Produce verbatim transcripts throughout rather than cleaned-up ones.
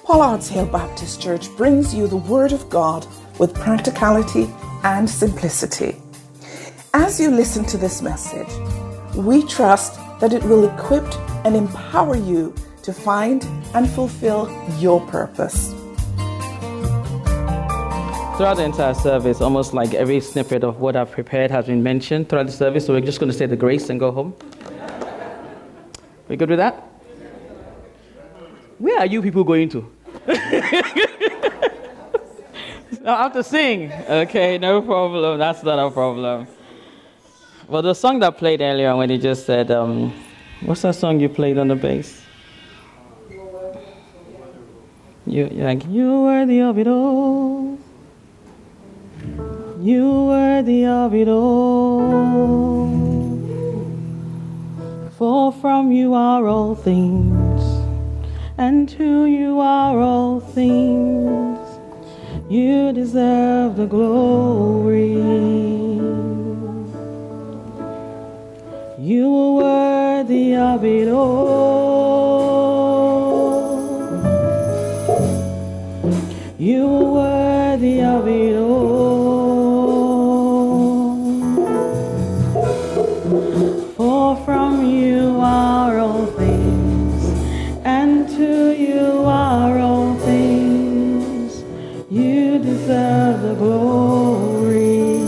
Pollard's Hill Baptist Church brings you the Word of God with practicality and simplicity. As you listen to this message, we trust that it will equip and empower you to find and fulfill your purpose. Throughout the entire service, almost like every snippet of what I've prepared has been mentioned throughout the service, so we're just going to say the grace and go home. We good with that? Where are you people going to? I have to sing. Okay, no problem. That's not a problem. Well, the song that played earlier when he just said, um, what's that song you played on the bass? You, you're like, you're worthy of it all. You worthy of it all. For from you are all things, and to you are all things. You deserve the glory. You are worthy of it all. You are worthy of it all. For from you are all things, and to you are all things. You deserve the glory.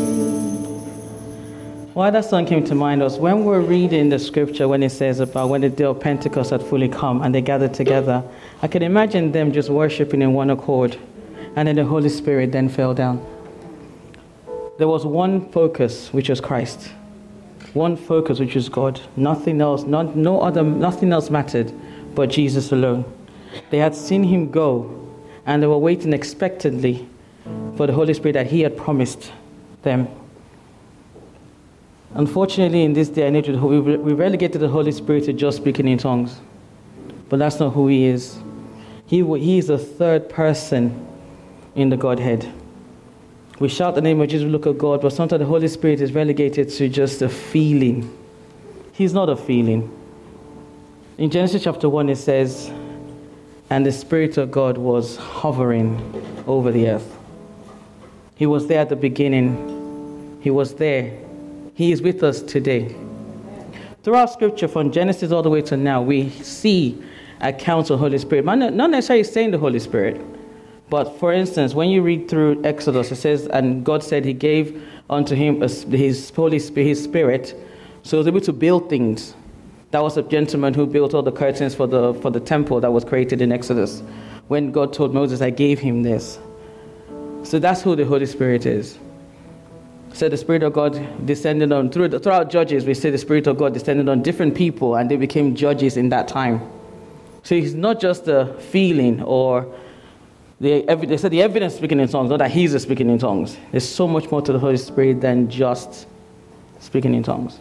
Why that song came to mind was when we're reading the scripture, when it says about when the day of Pentecost had fully come and they gathered together, I could imagine them just worshiping in one accord, and then the Holy Spirit then fell down. There was one focus, which was Christ. One focus, which was God. Nothing else, not, no other, nothing else mattered but Jesus alone. They had seen him go, and they were waiting expectantly for the Holy Spirit that he had promised them. Unfortunately, in this day and age, we relegated the Holy Spirit to just speaking in tongues. But that's not who he is. He, he is a third person in the Godhead. We shout the name of Jesus, we look at God, but sometimes the Holy Spirit is relegated to just a feeling. He's not a feeling. In Genesis chapter one, it says, and the Spirit of God was hovering over the earth. He was there at the beginning. He was there. He is with us today. Throughout Scripture, from Genesis all the way to now, we see accounts of the Holy Spirit. Not necessarily saying the Holy Spirit, but for instance, when you read through Exodus, it says, and God said he gave unto him his Holy Spirit, his Spirit, so he was able to build things. That was a gentleman who built all the curtains for the for the temple that was created in Exodus. When God told Moses, I gave him this. So that's who the Holy Spirit is. So the Spirit of God descended on, through the, throughout Judges, we say the Spirit of God descended on different people and they became judges in that time. So he's not just a feeling or, the, they said the evidence speaking in tongues, not that he's speaking in tongues. There's so much more to the Holy Spirit than just speaking in tongues.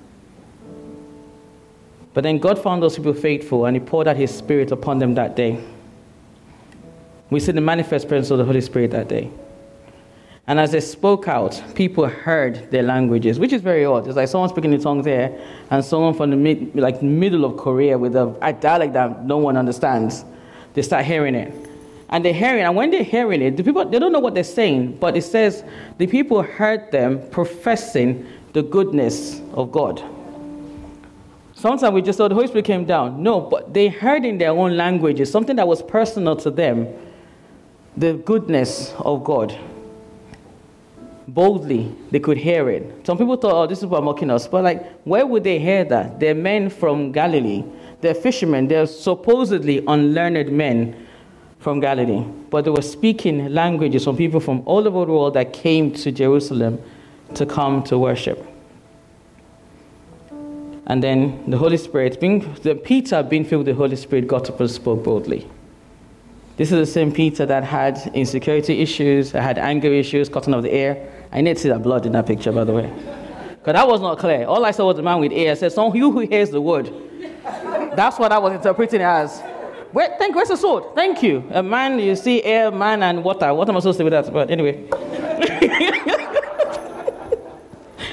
But then God found those people faithful and he poured out his Spirit upon them that day. We see the manifest presence of the Holy Spirit that day. And as they spoke out, people heard their languages, which is very odd. It's like someone speaking in tongues here and someone from the mid, like middle of Korea with a, a dialect that no one understands. They start hearing it. And they're hearing, and when they're hearing it, the people, they don't know what they're saying, but it says the people heard them professing the goodness of God. Sometimes we just thought the Holy Spirit came down. No, but they heard in their own languages, something that was personal to them, the goodness of God. Boldly, they could hear it. Some people thought, oh, this is what mocking us. But like, where would they hear that? They're men from Galilee. They're fishermen. They're supposedly unlearned men from Galilee. But they were speaking languages from people from all over the world that came to Jerusalem to come to worship. And then the Holy Spirit, being, the Peter being filled with the Holy Spirit, got up and spoke boldly. This is the same Peter that had insecurity issues, that had anger issues, cutting off the ear. I need to see that blood in that picture, by the way. Because that was not clear. All I saw was a man with ear. I said, someone who hears the word. That's what I was interpreting it as. Where, thank, where's the sword? Thank you. A man, you see air, man, and water. What am I supposed to do with that? But anyway.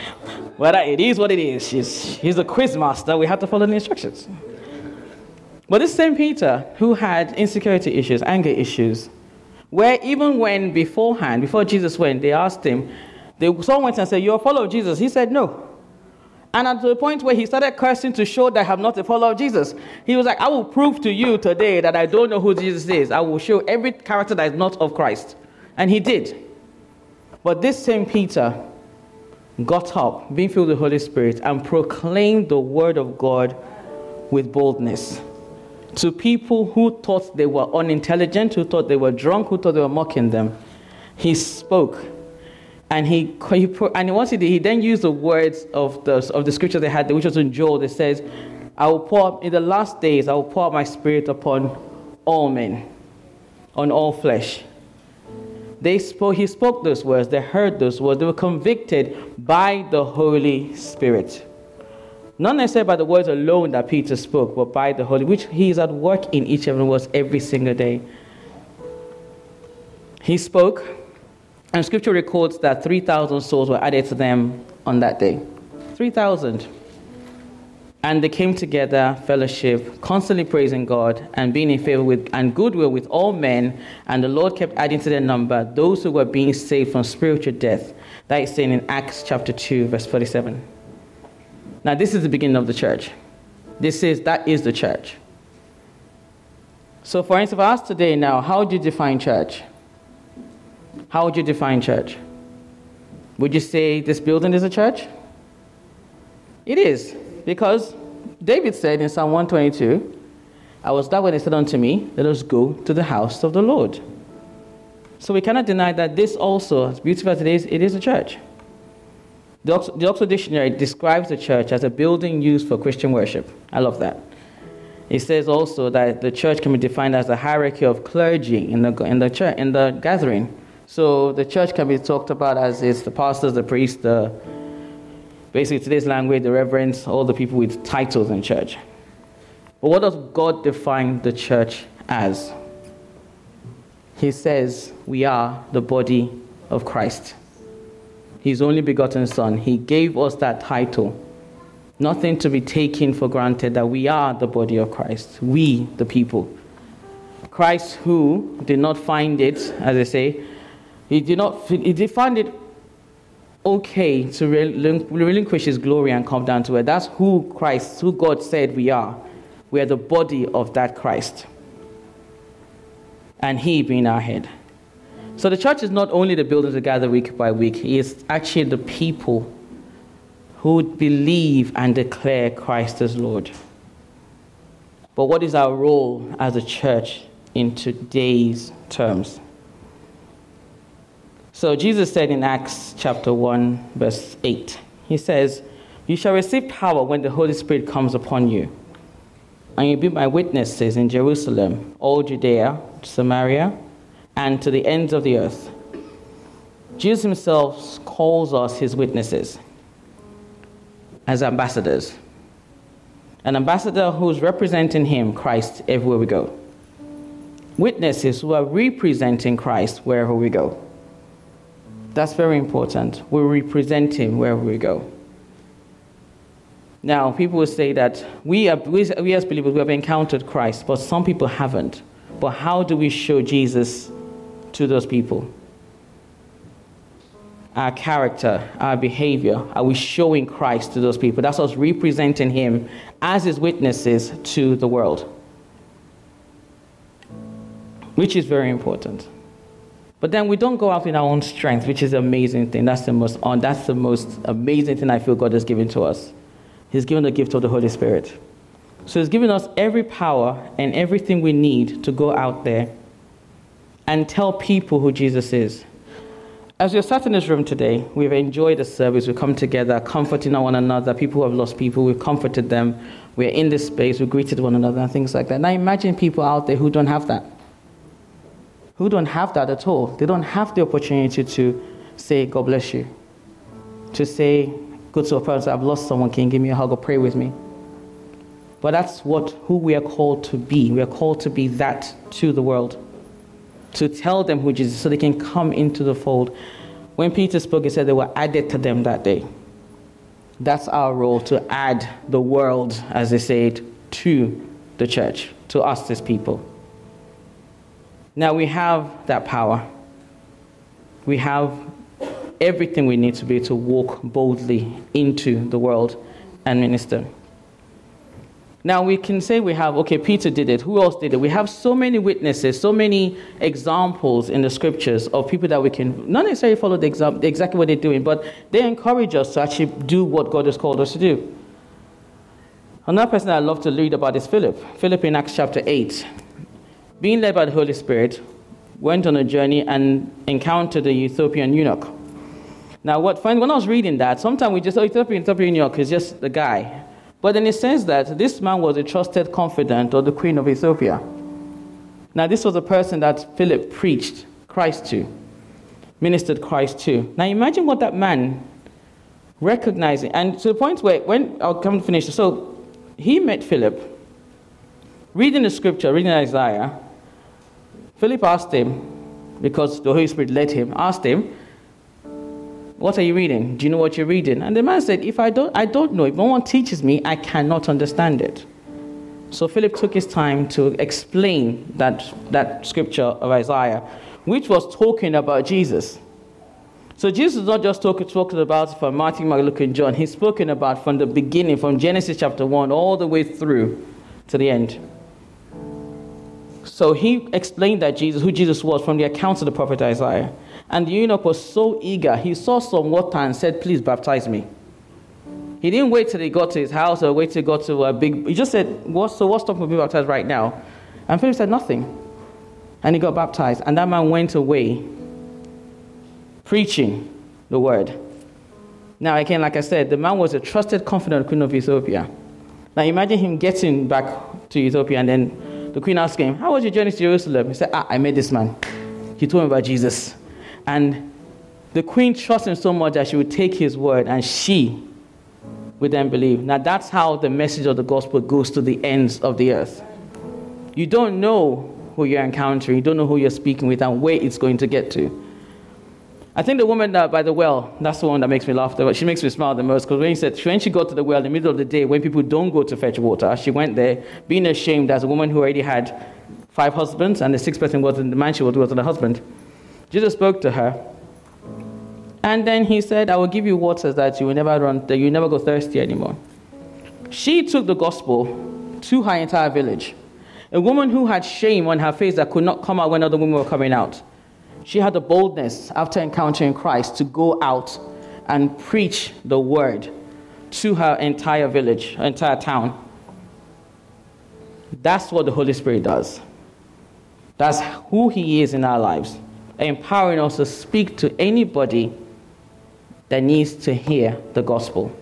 Well, it is what it is. He's, he's a quiz master. We have to follow the instructions. But this same Peter, who had insecurity issues, anger issues, where even when beforehand, before Jesus went, they asked him, they, someone went and said, "You're a follower of Jesus." He said, "No." And at the point where he started cursing to show that I'm not a follower of Jesus, he was like, "I will prove to you today that I don't know who Jesus is. I will show every character that is not of Christ." And he did. But this same Peter got up, being filled with the Holy Spirit, and proclaimed the word of God with boldness to people who thought they were unintelligent, who thought they were drunk, who thought they were mocking them. He spoke. And he, he and once he did, he then used the words of the of the scripture they had, which was in Joel. That says, "I will pour in the last days. I will pour out my spirit upon all men, on all flesh." They spoke. He spoke those words. They heard those words. They were convicted by the Holy Spirit, not necessarily by the words alone that Peter spoke, but by the Holy, which he is at work in each of us every single day. He spoke. And scripture records that three thousand souls were added to them on that day. three thousand. And they came together, fellowship, constantly praising God and being in favor with and goodwill with all men. And the Lord kept adding to their number those who were being saved from spiritual death. That is saying in Acts chapter two, verse forty-seven. Now this is the beginning of the church. This is, that is the church. So for instance, for us today now, how do you define church? How would you define church? Would you say this building is a church? It is, because David said in Psalm one twenty-two, "I was glad when they said unto me, let us go to the house of the Lord." So we cannot deny that this also, as beautiful as it is, it is a church. The Oxford, the Oxford Dictionary describes the church as a building used for Christian worship. I love that. It says also that the church can be defined as a hierarchy of clergy in the in the church in the gathering. So the church can be talked about as it's the pastors, the priests, the basically today's language, the reverends, all the people with titles in church. But what does God define the church as? He says we are the body of Christ. His only begotten Son. He gave us that title. Nothing to be taken for granted, that we are the body of Christ. We, the people. Christ, who did not find it, as I say, He did not. He did find it okay to relinquish his glory and come down to it. That's who Christ, who God said we are. We are the body of that Christ, and He being our head. So the church is not only the buildings that gather week by week. It is actually the people who believe and declare Christ as Lord. But what is our role as a church in today's terms? So Jesus said in Acts chapter one, verse eight, he says, "You shall receive power when the Holy Spirit comes upon you, and you'll be my witnesses in Jerusalem, all Judea, Samaria, and to the ends of the earth." Jesus himself calls us his witnesses as ambassadors. An ambassador who's representing him, Christ, everywhere we go. Witnesses who are representing Christ wherever we go. That's very important. We represent him wherever we go. Now, people will say that we, are, we, we as believers, we have encountered Christ, but some people haven't. But how do we show Jesus to those people? Our character, our behavior, are we showing Christ to those people? That's us representing him as his witnesses to the world, which is very important. But then we don't go out in our own strength, which is an amazing thing. That's the most on. That's the most amazing thing I feel God has given to us. He's given the gift of the Holy Spirit. So he's given us every power and everything we need to go out there and tell people who Jesus is. As we're sat in this room today, we've enjoyed the service. We've come together, comforting one another. People who have lost people, we've comforted them. We're in this space, we greeted one another and things like that. Now imagine people out there who don't have that. Who don't have that at all. They don't have the opportunity to say, "God bless you." To say, go to a person, "I've lost someone, can you give me a hug or pray with me?" But that's what who we are called to be. We are called to be that to the world. To tell them who Jesus is so they can come into the fold. When Peter spoke, he said they were added to them that day. That's our role, to add the world, as they say it, to the church, to us as people. Now we have that power. We have everything we need to be able to walk boldly into the world and minister. Now we can say we have, okay, Peter did it. Who else did it? We have so many witnesses, so many examples in the scriptures of people that we can not necessarily follow the exam- exactly what they're doing, but they encourage us to actually do what God has called us to do. Another person I love to read about is Philip. Philip in Acts chapter eight. Being led by the Holy Spirit, went on a journey and encountered the Ethiopian eunuch. Now, what when I was reading that, sometimes we just, oh, Ethiopian, Ethiopian eunuch is just the guy. But then it says that this man was a trusted confidant of the Queen of Ethiopia. Now, this was a person that Philip preached Christ to, ministered Christ to. Now, imagine what that man recognizing, and to the point where, when I'll come to finish, so he met Philip, reading the scripture, reading Isaiah. Philip asked him, because the Holy Spirit led him, asked him, what are you reading? Do you know what you're reading? And the man said, if I don't, I don't know. If no one teaches me, I cannot understand it. So Philip took his time to explain that, that scripture of Isaiah, which was talking about Jesus. So Jesus is not just talking, talking about from Matthew, Mark, Luke, and John. He's spoken about from the beginning, from Genesis chapter one, all the way through to the end. So he explained that Jesus, who Jesus was, from the accounts of the prophet Isaiah. And the eunuch was so eager. He saw some water and said, please baptize me. He didn't wait till he got to his house or wait till he got to a big... He just said, what, so what's stopping me being baptized right now? And Philip said, nothing. And he got baptized. And that man went away preaching the word. Now, again, like I said, the man was a trusted, confident queen of Ethiopia. Now, imagine him getting back to Ethiopia and then the queen asked him, how was your journey to Jerusalem? He said, ah, I met this man. He told me about Jesus. And the queen trusted him so much that she would take his word and she would then believe. Now that's how the message of the gospel goes to the ends of the earth. You don't know who you're encountering. You don't know who you're speaking with and where it's going to get to. I think the woman that by the well, that's the one that makes me laugh. She makes me smile the most because when, he said, when she got to the well in the middle of the day, when people don't go to fetch water, she went there being ashamed as a woman who already had five husbands and the sixth person was the man she was with the husband. Jesus spoke to her, and then he said, I will give you water that you will never run, that you will never go thirsty anymore. She took the gospel to her entire village. A woman who had shame on her face that could not come out when other women were coming out. She had the boldness, after encountering Christ, to go out and preach the word to her entire village, her entire town. That's what the Holy Spirit does. That's who he is in our lives. Empowering us to speak to anybody that needs to hear the gospel.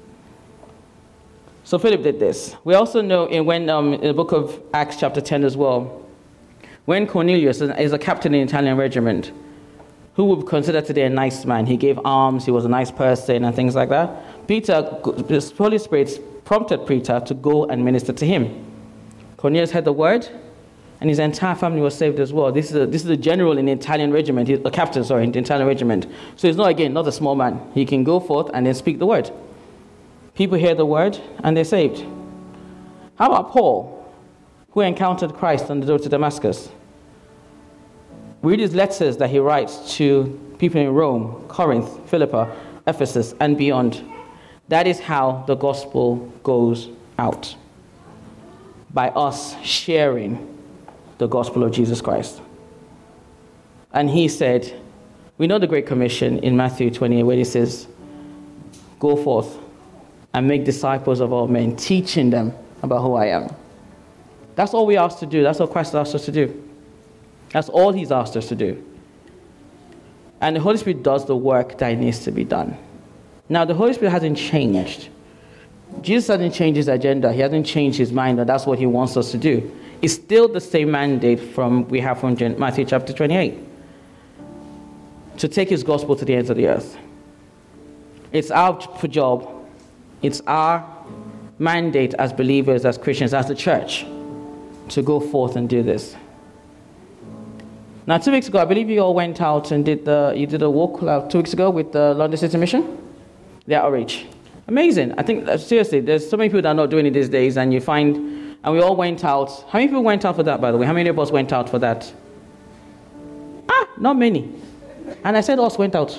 So Philip did this. We also know in when um, in the book of Acts chapter ten as well, when Cornelius is a captain in the Italian regiment, who would be considered today a nice man. He gave alms, he was a nice person and things like that. Peter, the Holy Spirit prompted Peter to go and minister to him. Cornelius heard the word, and his entire family was saved as well. This is a, this is a general in the Italian regiment, He's a captain, sorry, in the Italian regiment. So he's not, again, not a small man. He can go forth and then speak the word. People hear the word, and they're saved. How about Paul, who encountered Christ on the road to Damascus? We read his letters that he writes to people in Rome, Corinth, Philippi, Ephesus, and beyond. That is how the gospel goes out. By us sharing the gospel of Jesus Christ. And he said, we know the Great Commission in Matthew twenty-eight where he says, go forth and make disciples of all men, teaching them about who I am. That's all we asked to do. That's what Christ asked us to do. That's all he's asked us to do. And the Holy Spirit does the work that needs to be done. Now, the Holy Spirit hasn't changed. Jesus hasn't changed his agenda. He hasn't changed his mind, and that's what he wants us to do. It's still the same mandate from we have from Matthew chapter twenty-eight. To take his gospel to the ends of the earth. It's our job. It's our mandate as believers, as Christians, as the church, to go forth and do this. Now, two weeks ago, I believe you all went out and did the you did a walk uh, two weeks ago with the London City Mission, the outreach. Amazing. I think, uh, seriously, there's so many people that are not doing it these days, and you find And we all went out. How many people went out for that, by the way? How many of us went out for that? Ah, not many. And I said us went out.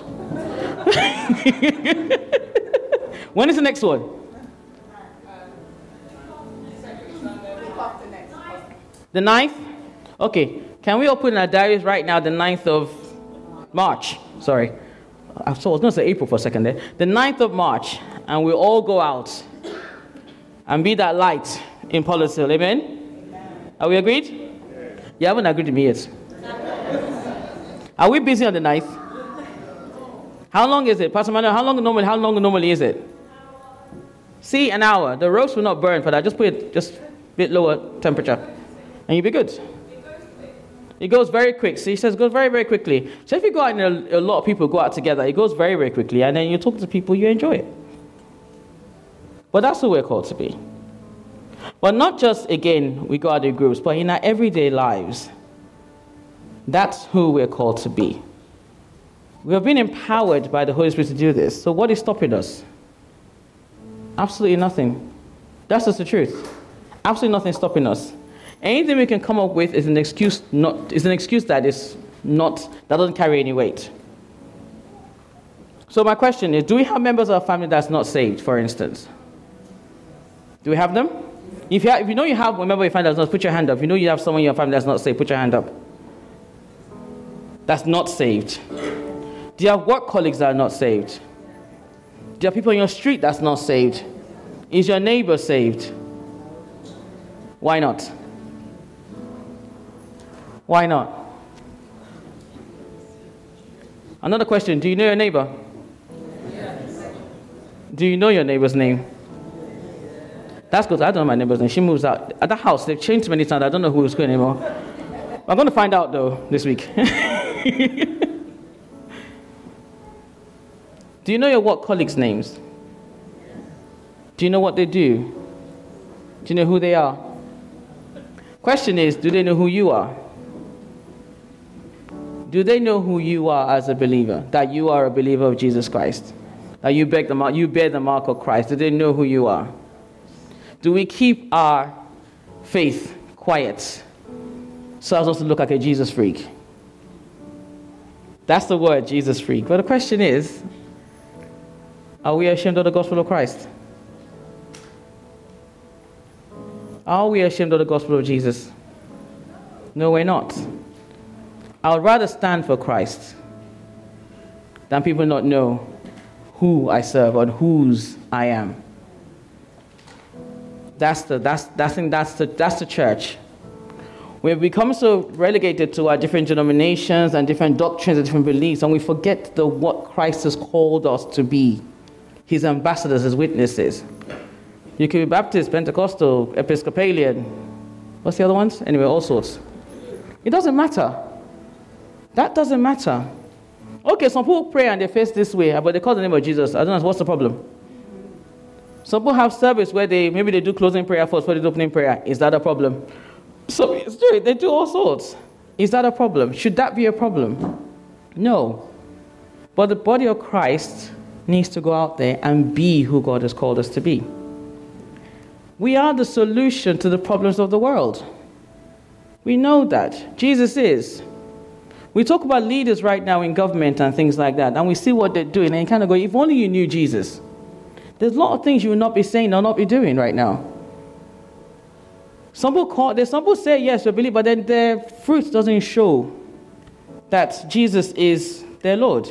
When is the next one? The ninth? Okay. Can we all put in our diaries right now the ninth of March? Sorry. I was going to say April for a second there. The ninth of March. And we all go out and be that light in Pollishill. Amen? Amen? Are we agreed? Yes. You haven't agreed with me yet. Are we busy on the ninth? How long is it? Pastor Manuel, how long normally, how long normally is it? See, an hour. The roast will not burn for that. Just put it just a bit lower temperature. And you'll be good. It goes very quick. See, he says it goes very, very quickly. So if you go out and a, a lot of people go out together, it goes very, very quickly. And then you talk to people, you enjoy it. But that's who we're called to be. But not just, again, we go out in groups, but in our everyday lives, that's who we're called to be. We have been empowered by the Holy Spirit to do this. So what is stopping us? Absolutely nothing. That's just the truth. Absolutely nothing stopping us. Anything we can come up with is an excuse not is an excuse that is not that doesn't carry any weight. So my question is, do we have members of our family that's not saved, for instance? Do we have them? If you, have, if you know you have a member of your family that's not, put your hand up. If you know you have someone in your family that's not saved, put your hand up. That's not saved. Do you have work colleagues that are not saved? Do you have people on your street that's not saved? Is your neighbor saved? Why not? Why not? Another question, do you know your neighbor? Yes. Do you know your neighbor's name? That's good. I don't know my neighbor's name. She moves out. At the house, they've changed many times. I don't know who is going anymore. I'm going to find out, though, this week. Do you know your work colleagues' names? Do you know what they do? Do you know who they are? Question is, do they know who you are? Do they know who you are as a believer? That you are a believer of Jesus Christ? That you bear the mark, you bear the mark of Christ? Do they know who you are? Do we keep our faith quiet so as not to look like a Jesus freak? That's the word, Jesus freak. But the question is, are we ashamed of the gospel of Christ? Are we ashamed of the gospel of Jesus? No, we're not. I would rather stand for Christ than people not know who I serve or whose I am. That's the that's that's that's the that's the church. We've become so relegated to our different denominations and different doctrines and different beliefs, and we forget the what Christ has called us to be. His ambassadors, his witnesses. You could be Baptist, Pentecostal, Episcopalian. What's the other ones? Anyway, all sorts. It doesn't matter. That doesn't matter. Okay, some people pray and they face this way, but they call the name of Jesus. I don't know, what's the problem? Some people have service where they, maybe they do closing prayer first for the opening prayer. Is that a problem? So it's true, they do all sorts. Is that a problem? Should that be a problem? No. But the body of Christ needs to go out there and be who God has called us to be. We are the solution to the problems of the world. We know that. Jesus is. We talk about leaders right now in government and things like that, and we see what they're doing, and you kind of go, if only you knew Jesus. There's a lot of things you will not be saying or not be doing right now. Some people, call, there's some people say, yes, we believe, but then their fruit doesn't show that Jesus is their Lord.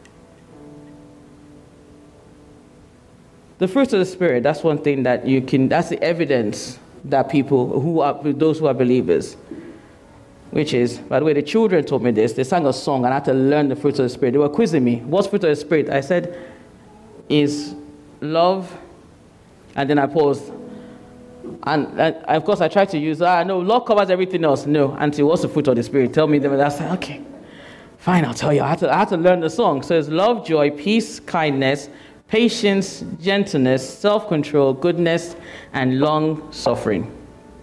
The fruit of the Spirit, that's one thing that you can, that's the evidence that people who are, those who are believers, which is, by the way, the children told me this. They sang a song and I had to learn the fruit of the Spirit. They were quizzing me. What's fruit of the Spirit? I said, is love. And then I paused. And, and of course I tried to use, ah, no, love covers everything else. No, Auntie, what's the fruit of the Spirit? Tell me them. And I said, okay, fine, I'll tell you. I had to, I had to learn the song. So it's love, joy, peace, kindness, patience, gentleness, self-control, goodness, and long-suffering.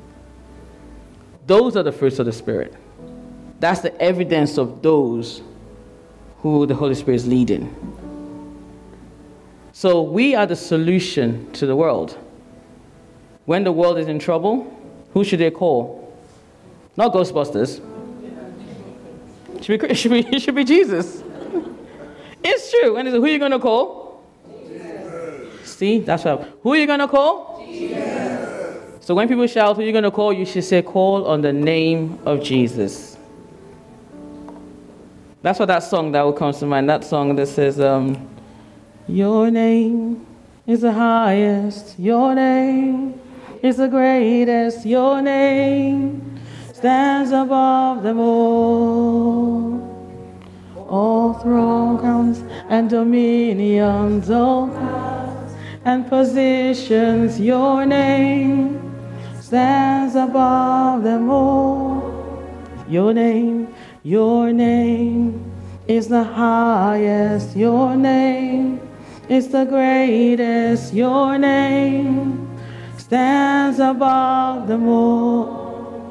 Those are the fruits of the Spirit. That's the evidence of those who the Holy Spirit is leading. So we are the solution to the world. When the world is in trouble, who should they call? Not Ghostbusters. It should be, it should be, it should be Jesus. It's true. And who are you going to call? Jesus. See, that's right. Who are you going to call? Jesus. So when people shout, who are you going to call? You should say, call on the name of Jesus. That's what that song that will come to mind. That song that says, um, your name is the highest. Your name is the greatest. Your name stands above them all. All thrones and dominions, all powers and positions, your name stands above them all. Your name, your name is the highest. Your name is the greatest. Your name stands above them all.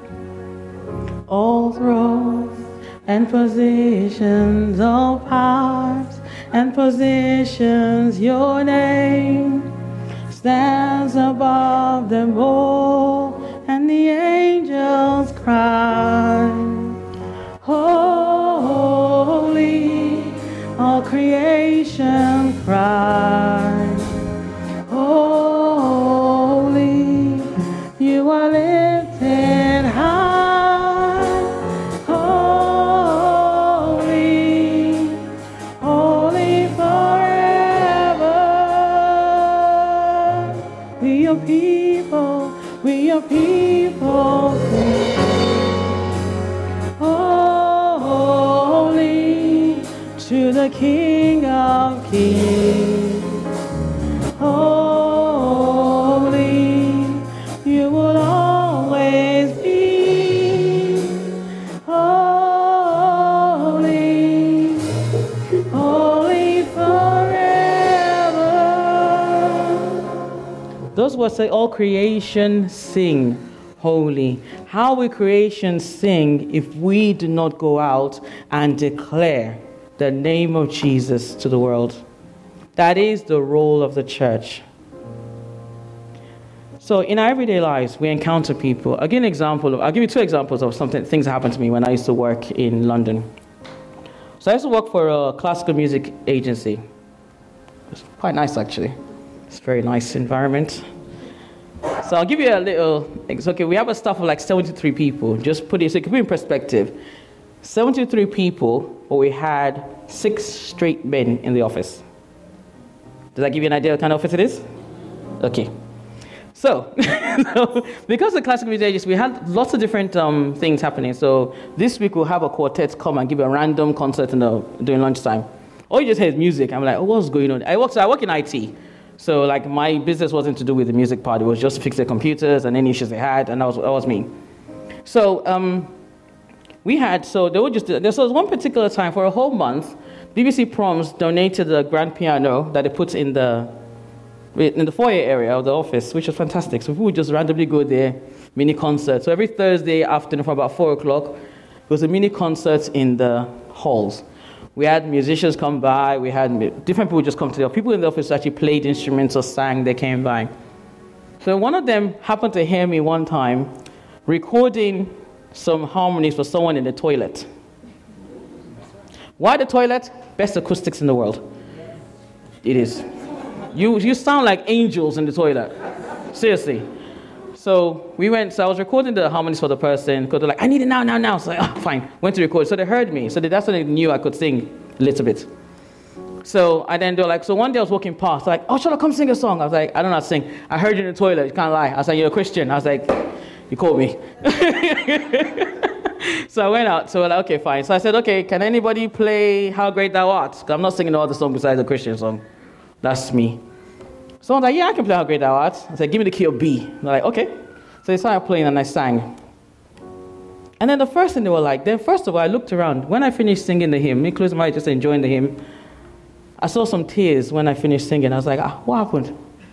All thrones and positions, all powers and positions, your name stands above them all. And the angels cry, holy, all creation cries, holy, you are lifted high. People, we are people, holy to the King of Kings. Holy, you will always be. Holy, holy forever. Those words say, all creation sing holy. How will creation sing if we do not go out and declare the name of Jesus to the world? That is the role of the church. So in our everyday lives, we encounter people. I'll give an example of, I'll give you two examples of something, things that happened to me when I used to work in London. So I used to work for a classical music agency. It's quite nice, actually. It's a very nice environment. So I'll give you a little, it's okay, we have a staff of like seventy-three people. Just put it, so it can be in perspective. seventy-three people, but we had six straight men in the office. Does that give you an idea what kind of office it is? Okay. So, so because of classical music agency, we had lots of different um, things happening. So this week we'll have a quartet come and give a random concert in the, during lunchtime. All you just hear is music. I'm like, oh, what's going on? I work, so I work in I T. So like my business wasn't to do with the music part. It was just to fix their computers and any issues they had, and that was, that was me. So um, we had, so they would just, there was one particular time for a whole month, B B C Proms donated the grand piano that they put in the in the foyer area of the office, which was fantastic. So we would just randomly go there, mini concert. So every Thursday afternoon from about four o'clock, it was a mini concert in the halls. We had musicians come by, we had different people just come to the office. People in the office actually played instruments or sang, they came by. So one of them happened to hear me one time recording some harmonies for someone in the toilet. Why the toilet? Best acoustics in the world. It is. You you sound like angels in the toilet. Seriously. So we went, so I was recording the harmonies for the person, because they're like, I need it now, now, now. So I was like, oh, fine. Went to record. So they heard me. So they, that's when they knew I could sing a little bit. So I then they're like, so one day I was walking past, like, oh, shall I come sing a song? I was like, I don't know how to sing. I heard you in the toilet, you can't lie. I was like, you're a Christian. I was like, you called me. So I went out. So we're like, okay, fine. So I said, okay, can anybody play How Great Thou Art? Because I'm not singing no other song besides a Christian song. That's me. So I was like, yeah, I can play How Great Thou Art. I said, give me the key of B. They're like, okay. So they started playing and I sang. And then the first thing they were like, then first of all, I looked around. When I finished singing the hymn, me closed my eyes, just enjoying the hymn, I saw some tears when I finished singing. I was like, ah, what happened?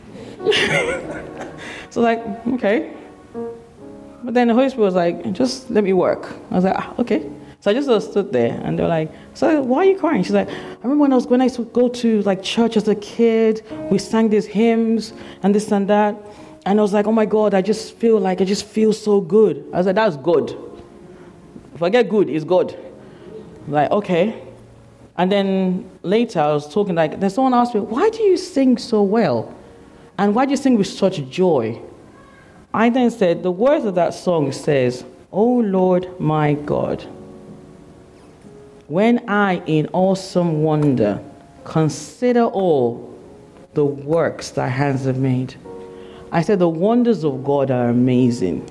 So I was like, okay. But then the Holy Spirit was like, just let me work. I was like, ah, okay. So I just sort of stood there, and they were like, so why are you crying? She's like, I remember when I was when I used to go to like church as a kid, we sang these hymns and this and that. And I was like, oh my God, I just feel like, I just feel so good. I was like, that's good. If I get good, it's good. I'm like, okay. And then later I was talking, like, then someone asked me, why do you sing so well? And why do you sing with such joy? I then said, the words of that song says, oh Lord, my God, when I in awesome wonder consider all the works thy hands have made. I said, the wonders of God are amazing.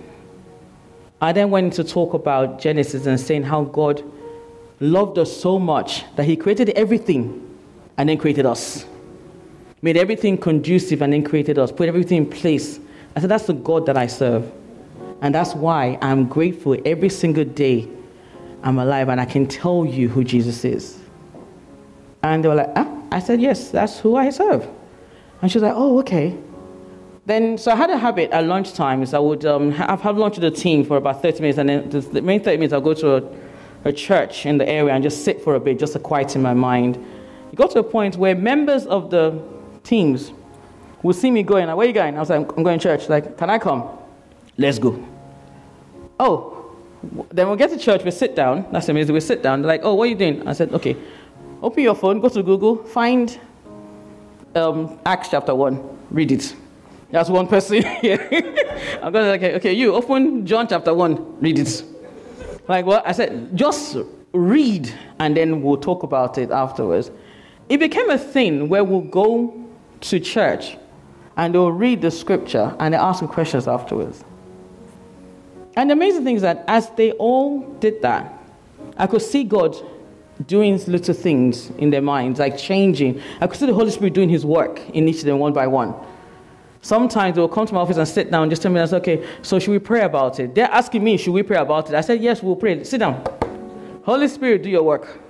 I then went to talk about Genesis and saying how God loved us so much that he created everything and then created us. Made everything conducive and then created us. Put everything in place. I said, that's the God that I serve. And that's why I'm grateful every single day I'm alive and I can tell you who Jesus is. And they were like, ah? I said, yes, that's who I serve. And she was like, oh, okay. Then, so I had a habit at lunchtime is I would um, have, have lunch with the team for about thirty minutes, and then the main thirty minutes I'll go to a, a church in the area and just sit for a bit, just to quieten my mind. It got to a point where members of the teams would see me going, like, where are you going? I was like, I'm going to church. Like, can I come? Let's go. Oh. Then we'll get to church, we sit down. That's amazing. We sit down. They're like, oh, what are you doing? I said, okay, open your phone, go to Google, find um, Acts chapter one, read it. That's one person here. I'm going to like, okay, you open John chapter one, read it. Like what? I said, just read, and then we'll talk about it afterwards. It became a thing where we'll go to church, and they'll read the scripture, and they ask me questions afterwards. And the amazing thing is that as they all did that, I could see God doing little things in their minds, like changing. I could see the Holy Spirit doing his work in each of them one by one. Sometimes they will come to my office and sit down and just tell me, okay, so should we pray about it? They're asking me, should we pray about it? I said, yes, we'll pray. Sit down. Holy Spirit, do your work.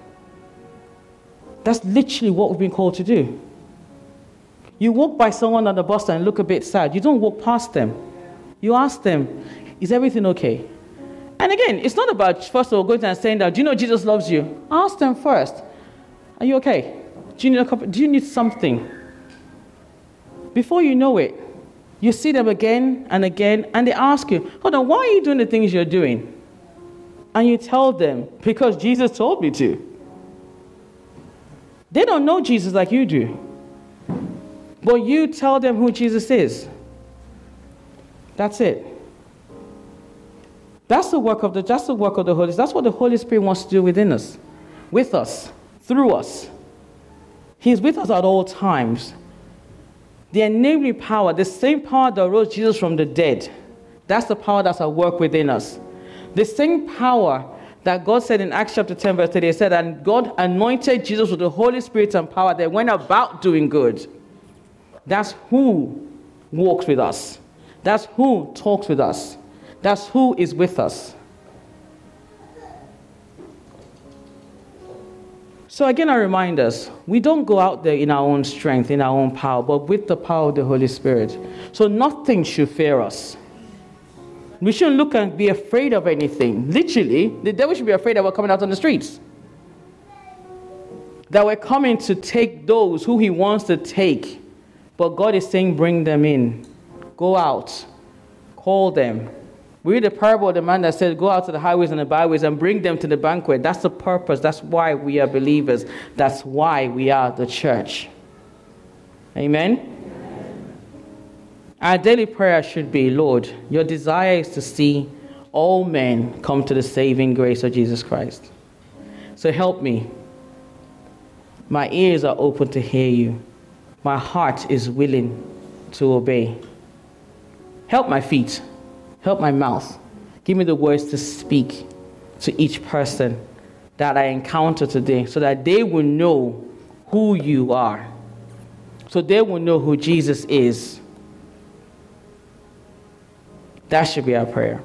That's literally what we've been called to do. You walk by someone on the bus stop and look a bit sad. You don't walk past them. You ask them, is everything okay? And again, it's not about, first of all, going and saying that, do you know Jesus loves you? Ask them first. Are you okay? Do you need a cup? Do you need something? Before you know it, you see them again and again, and they ask you, hold on, why are you doing the things you're doing? And you tell them, because Jesus told me to. They don't know Jesus like you do. But you tell them who Jesus is. That's it. That's the work of the, that's the work of the Holy Spirit. That's what the Holy Spirit wants to do within us, with us, through us. He's with us at all times. The enabling power, the same power that rose Jesus from the dead, that's the power that's at work within us. The same power that God said in Acts chapter ten, verse thirty, he said, and God anointed Jesus with the Holy Spirit and power that went about doing good. That's who walks with us. That's who talks with us. That's who is with us. So again, I remind us, we don't go out there in our own strength, in our own power, but with the power of the Holy Spirit. So nothing should fear us. We shouldn't look and be afraid of anything. Literally, the devil should be afraid that we're coming out on the streets. That we're coming to take those who he wants to take. But God is saying, bring them in. Go out. Call them. We read the parable of the man that said, go out to the highways and the byways and bring them to the banquet. That's the purpose. That's why we are believers. That's why we are the church. Amen? Amen. Our daily prayer should be, Lord, your desire is to see all men come to the saving grace of Jesus Christ. So help me. My ears are open to hear you. My heart is willing to obey. Help my feet. Help my mouth. Give me the words to speak to each person that I encounter today so that they will know who you are. So they will know who Jesus is. That should be our prayer.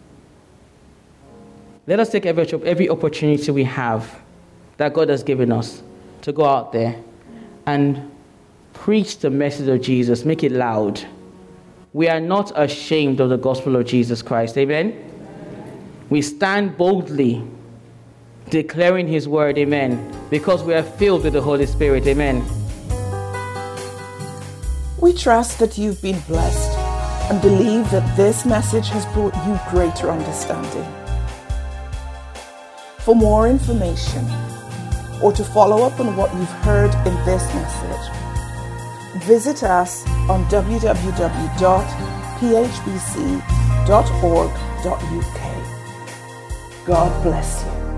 Let us take every, every opportunity we have that God has given us to go out there and preach the message of Jesus. Make it loud. We are not ashamed of the gospel of Jesus Christ. Amen? Amen. We stand boldly declaring his word. Amen. Because we are filled with the Holy Spirit. Amen. We trust that you've been blessed and believe that this message has brought you greater understanding. For more information or to follow up on what you've heard in this message, visit us on w w w dot p h b c dot org dot u k. God bless you.